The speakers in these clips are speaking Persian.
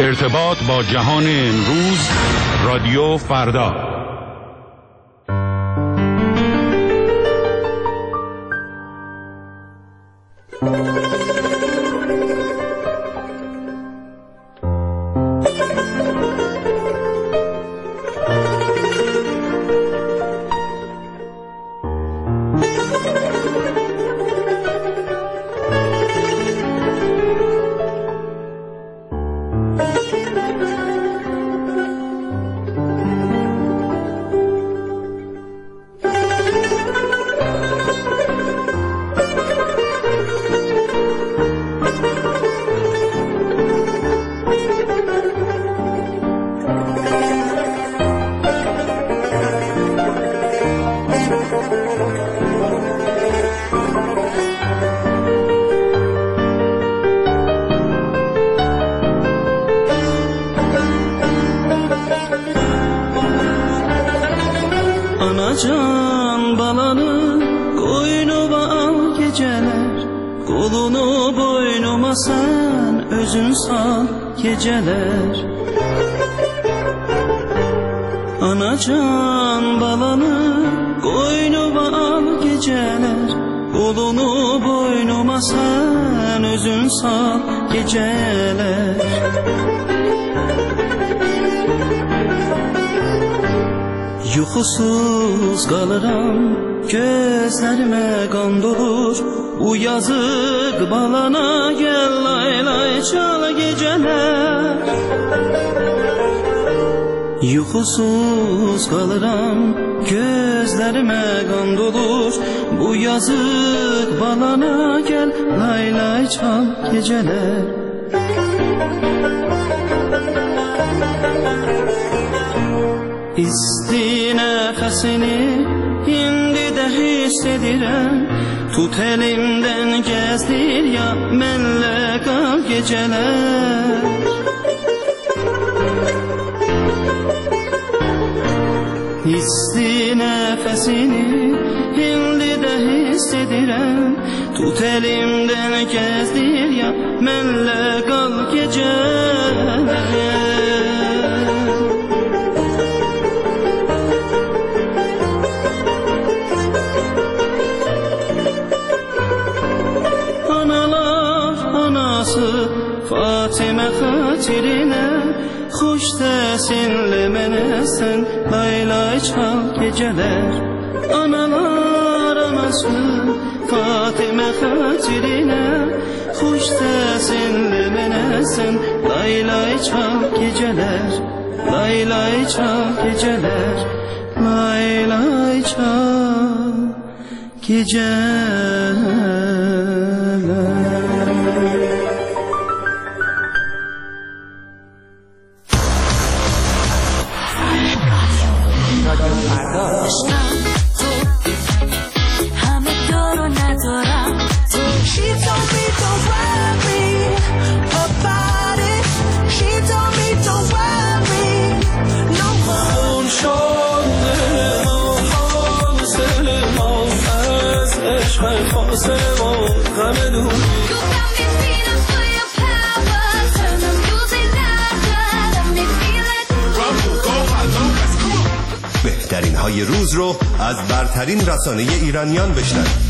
ارتباط با جهان امروز، رادیو فردا. Anacan balanı koynuma al geceler, kolunu boynuma sen özün sal geceler. Anacan balanı koynuma al geceler, kolunu boynuma sen özün sal geceler. Yuxusuz qalıram, gözlərimə qan dolur. Bu yazıq balana gəl lay lay çal gecələr. Yuxusuz qalıram, gözlərimə qan dolur. Bu yazıq balana gəl lay lay çal gecələr. İsti nəfəsini indi də hiss edirəm. Tut elimdən gəzdir ya mənlə qal gecələr. İsti nəfəsini indi də hiss edirəm. Tut elimdən gəzdir ya mənlə qal gecələr. Fatimə xatirinə xoş səsinlə mənə sən lay lay çal gecələr. Analar anası Fatimə xatirinə xoş səsinlə mənə sən lay lay çal gecələr. Lay lay çal gecələr. Lay lay çal gecələr. بهترین های روز رو از برترین رسانه ایرانیان بشنوید.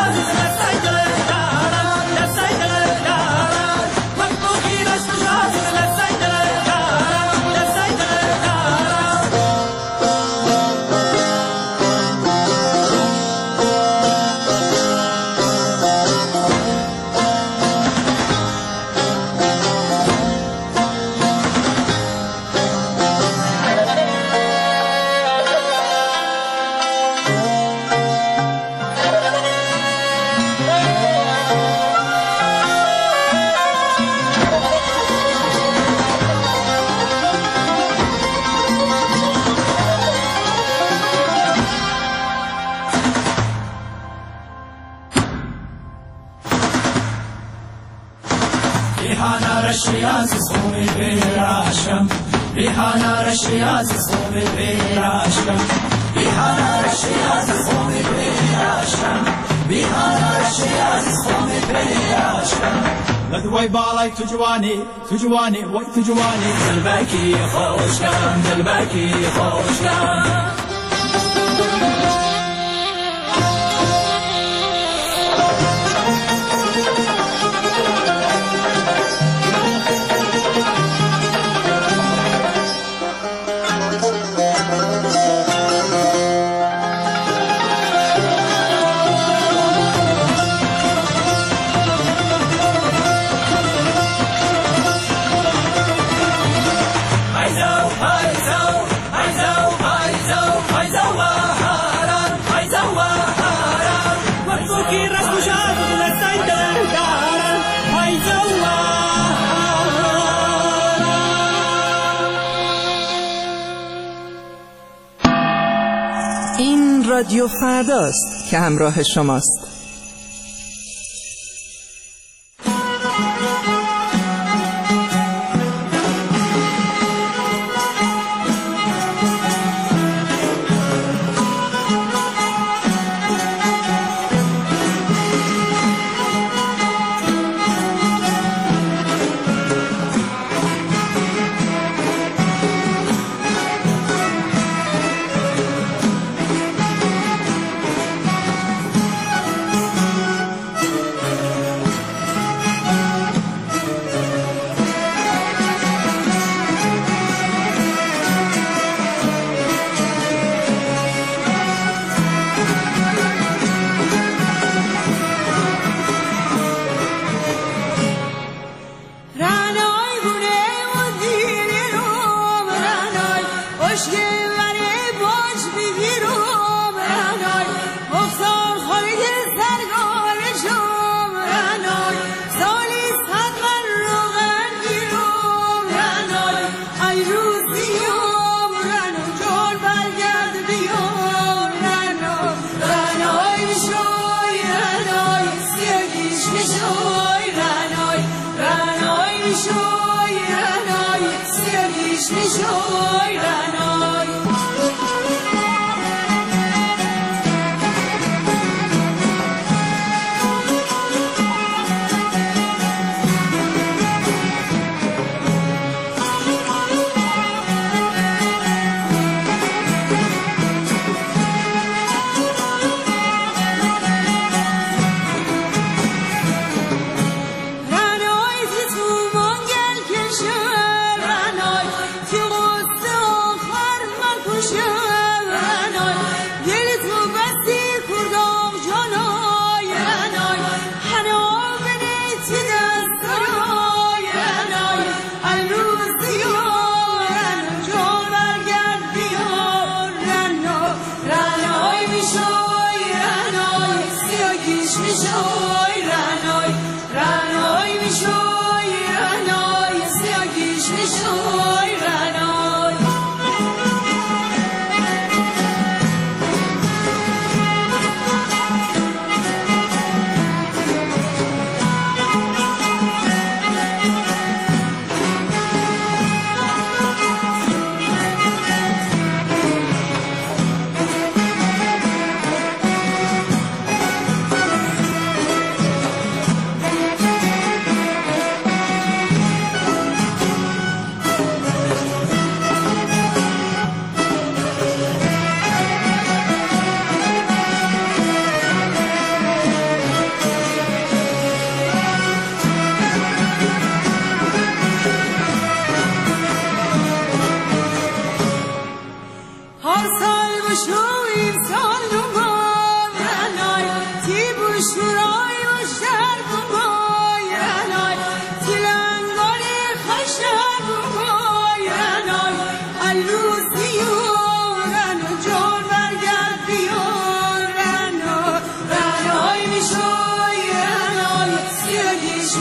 وای بالای تو جوانی وای تو جوانی دلبکی خوشگم دلبکی خوشگم این رادیو فرداست که همراه شماست.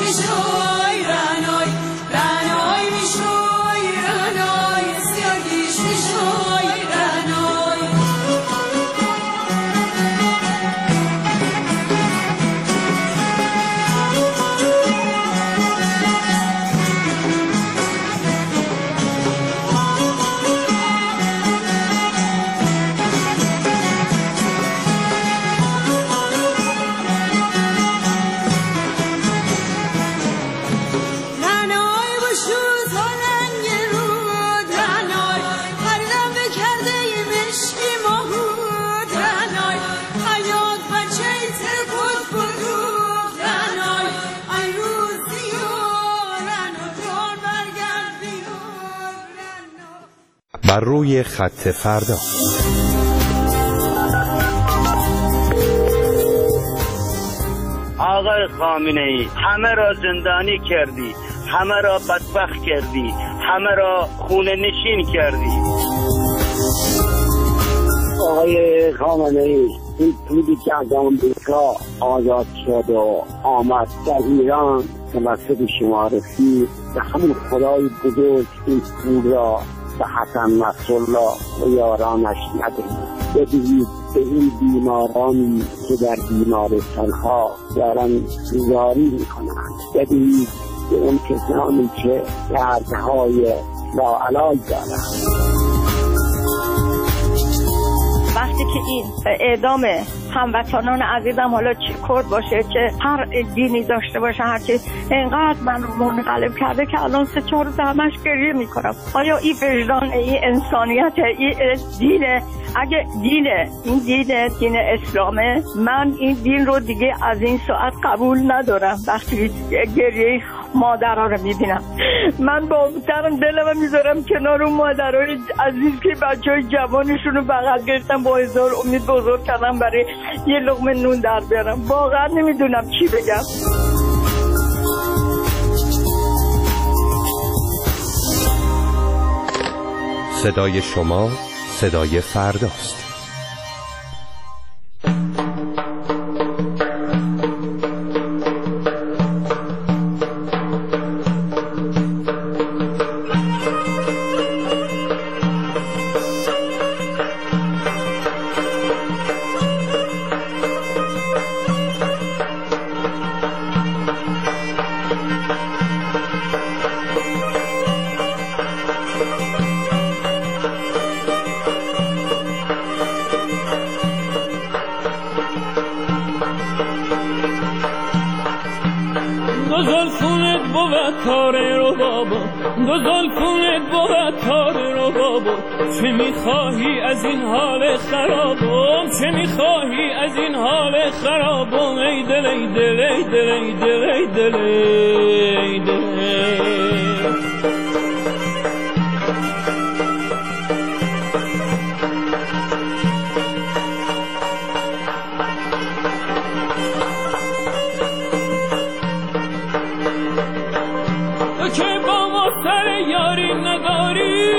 میشوی رنای رنای میشوی رنای سیاگیش میشوی رنای بر روی خط فردا. آقای خامنه‌ای همه را زندانی کردی، همه را بدبخت کردی، همه را خونه نشین کردی. آقای خامنه‌ای این پولی که از آمریکا آزاد شد و آمد در ایران توسط شما رسید به همون خدای بزرگ این پول را به حسن نصرالله و یارانش ندهید، بدهید به این بیمارانی که در بیمارستانها دارن زاری میکنند، بدهید به اون کسانی که دردهای لاعلاج دارند. وقتی که این اعدام هموطنان عزیزم، حالا چه کرد باشه چه هر دینی داشته باشه، هرچی اینقدر من رو منقلب کرده که الان 3-4 روز همش گریه میکنم. آیا این وجدان، این انسانیت، این دینه؟ اگه این دین اسلامه، من این دین رو دیگه از این ساعت قبول ندارم. وقتی گریه مادرها رو میبینم، من با دلم میذارم کنار اون مادرهای عزیز که بچهای جوانشون رو بغل گرفتن، با هزار امید بزرگ کردم برای یه لقمه نون در بیارم. واقعا نمیدونم چی بگم. صدای شما صدای فرداست. چه میخواهی از این حال خرابم، چه میخواهی از این حال خرابم، ای دل ای دل ای دل ای دل ای دل ای دل. تو که با ما سر یاری نداری،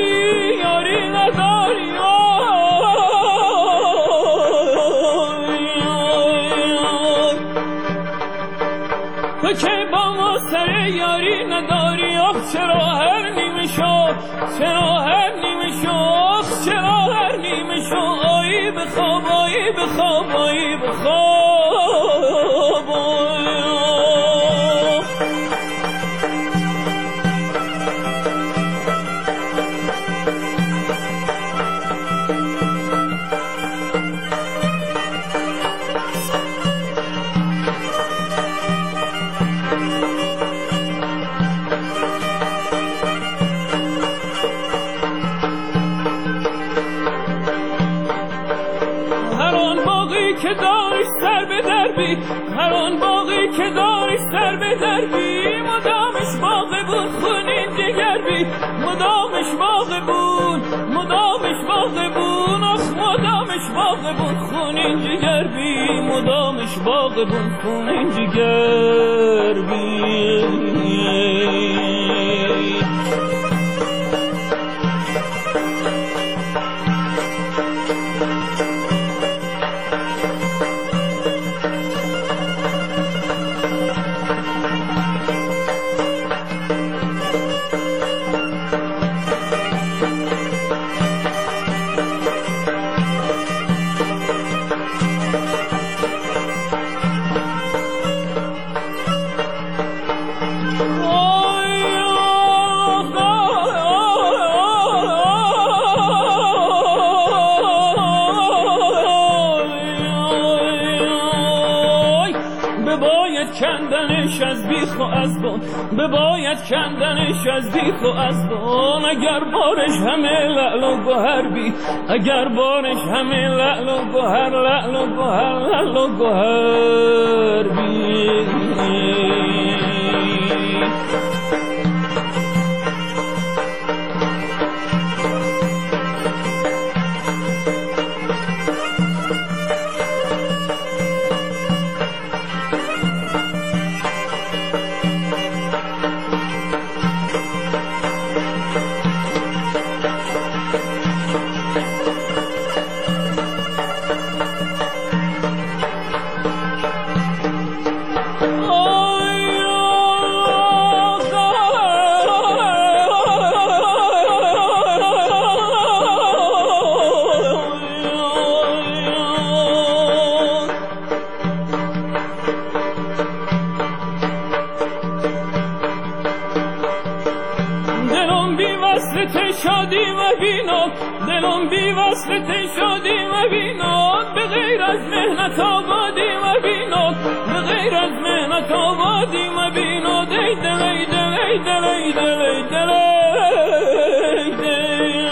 تو که با ما سر یاری نداری، آخ چرا هر نیمه شو، چرا هر نیمه شو، آخ چرا هر نیمه شو، آیی بخواب آیی بخواب آیی بخواب. هر آن باقی که داری سر به دربی، مدامش باقی بود خونین جگر بی، مدامش باقی بود، مدامش باقی بود، آخ مدامش باقی بود خونین جگر بی، مدامش باقی بود خونین جگر بی. بباید کندنش از بیخ و از بن، بباید کندنش از بیخ و از بن. اگر بارش همه لعل و گوهر بی، اگر بارش همه لعل و گوهر، لعل و گوهر، لعل و گوهر بی. دلم بی وصلت شادی و بیناد، به غیر از مهنت آبادی و بیناد، به غیر از مهنت آبادی و بیناد. ای دل ای دل ای دل ای دل ای دل ای دل.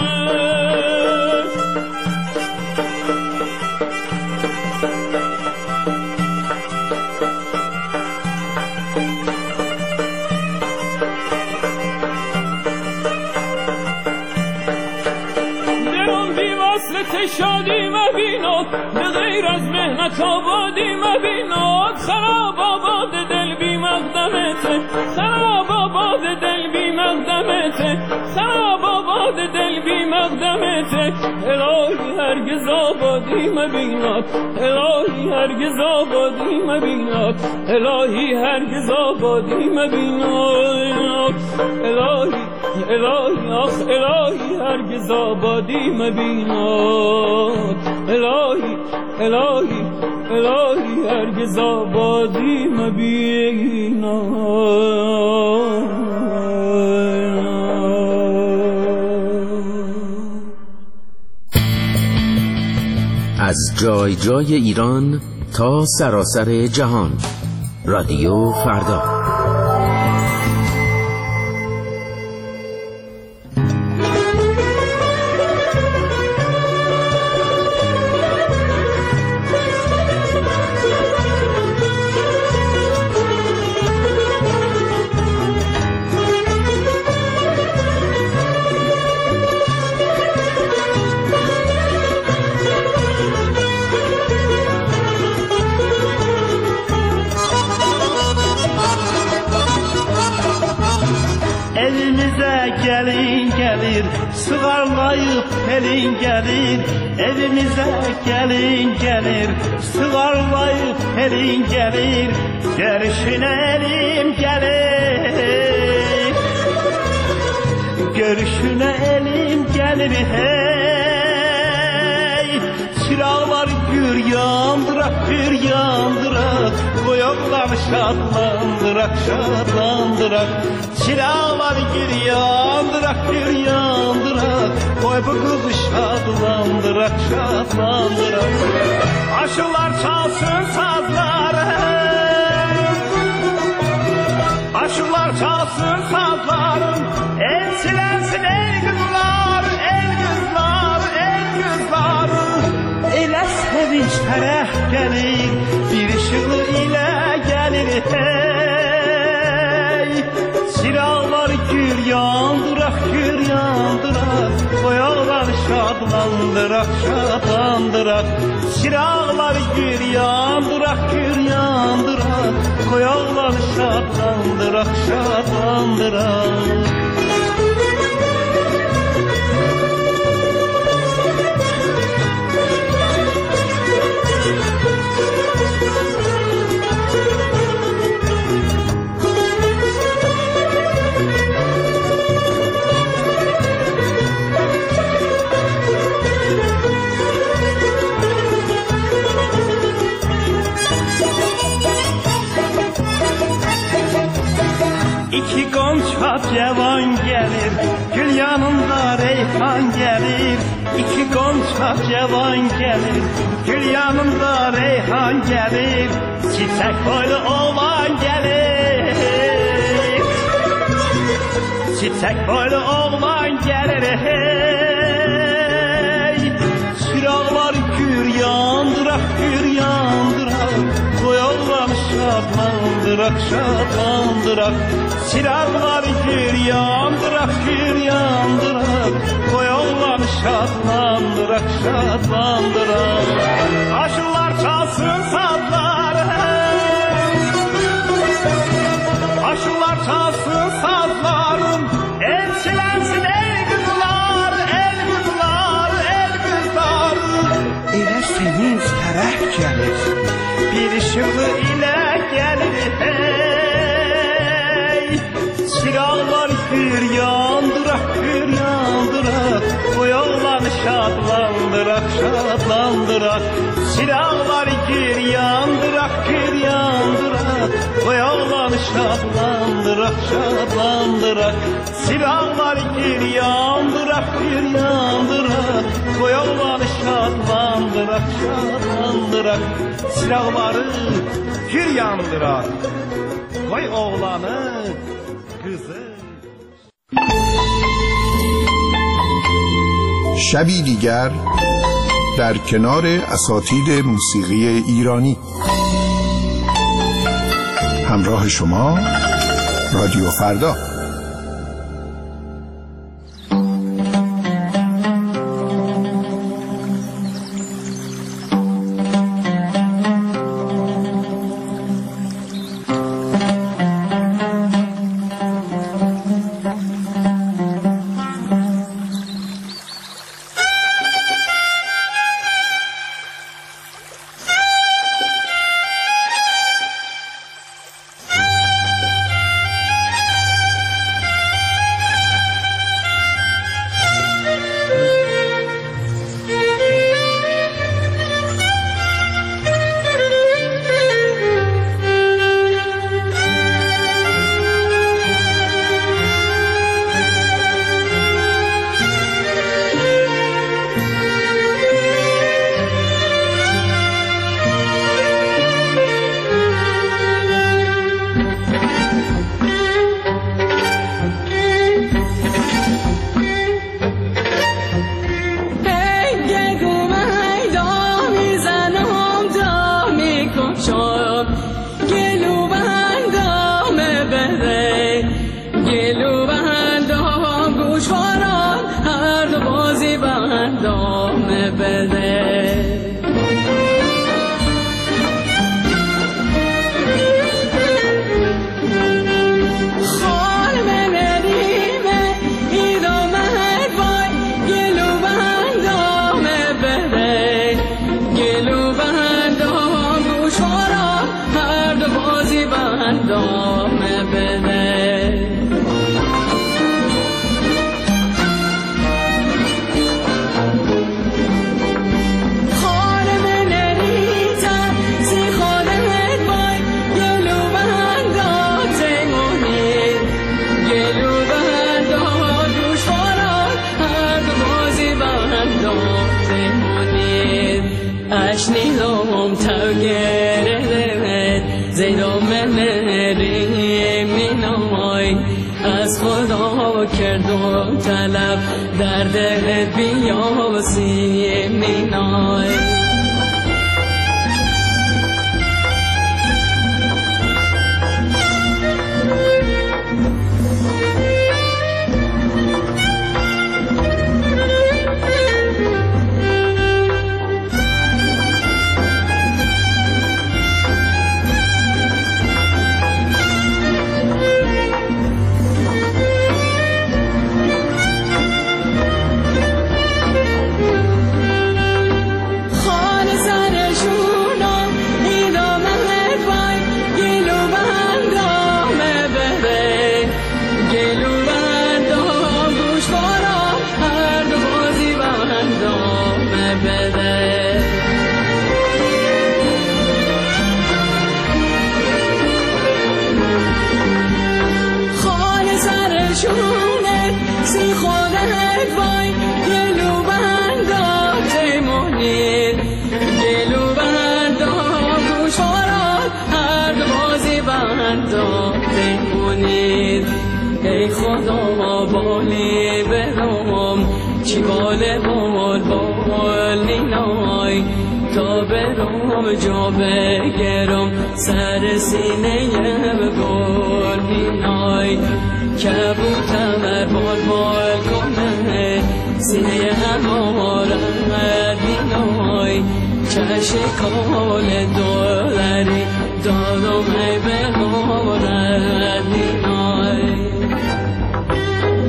شادی مبیناد، به غیر از مهنت آبادی مبیناد. خراب آباد دل بی مقدمته، خراب آباد دل بی مقدمته، خراب آباد دل بی مقدمته. الهی هرگز آبادی مبیناد، الهی هرگز آبادی مبیناد، الهی هرگز آبادی مبیناد. الهی الهی آخ الهی هرگز آبادی مبیناد، الهی الهی الهی هرگز آبادی مبیناد. از جای جای ایران تا سراسر جهان، رادیو فردا. Sığarlayıp pelin gelir, evimize gelin gelir. Sığarlayıp pelin gelir, görüşüne elim gelir. Görüşüne elim gelir hey. Çırağlar gür yandırak, gür yandırak. Koyaklar şadlandırak, şadlandırak. Çırağlar gür yandırak, gür yandırak. Koy bu kızı şadlandırak, şadlandırak. Aşılar çalsın sazları, aşılar çalsın sazlarım. El silensin ey kızlar, ey kızlar, ey kızlar. Elə sevinç tərəh gəlir, bir ışığı ilə gəlir hey. Çıraqlar gür yandırak, gür yandırak. Koyaqlar şadlandırak, şadlandırak. Çıraqlar gür yandırak, gür yandırak. Koyaqlar şadlandırak, şadlandırak. İki gonca cevan gelir, gül yanında reyhan gelir. İki gonca cevan gelir, gül yanında reyhan gelir. çiçek boylu oğlan gelir. Çiçek boylu oğlan gelir hey. Çıraqlar gür yandırak gür yandırak. Qoy oğlan şadlandırak şadlandırak. Çıraqlar gür yandırak gür yandırak. Qoy oğlan şadlandırak şadlandırak. Aşılar çalsın sazları, aşılar çalsın sazların. Elçilensin el kızlar, el kızlar, el kızlar. Elə sevinç tərəf gəlir, bir işığı ilə gəlir hey. Çıraqlar gür yandırak gür yandırak. Qoy oğlanı şadlandırak şadlandırak. Çıraqlar gür yandırak gür yandırak. Qoy oğlanı şadlandırak şadlandırak. Çıraqlar gür yandırak gür yandırak. Qoy oğlanı şadlandırak şadlandırak. Çıraqları gür yandırak. Qoy oğlanı kızı. شبی دیگر در کنار اساتید موسیقی ایرانی. همراه شما رادیو فردا. خواهر زنده بمونید ای خدا بالی برام چی باله بال نینای تا برام جا بگرم سر سینه بگل نینای کبوتر بال کنه سینه همارم نینای چشم کال دولری دارم ای بگارد نینای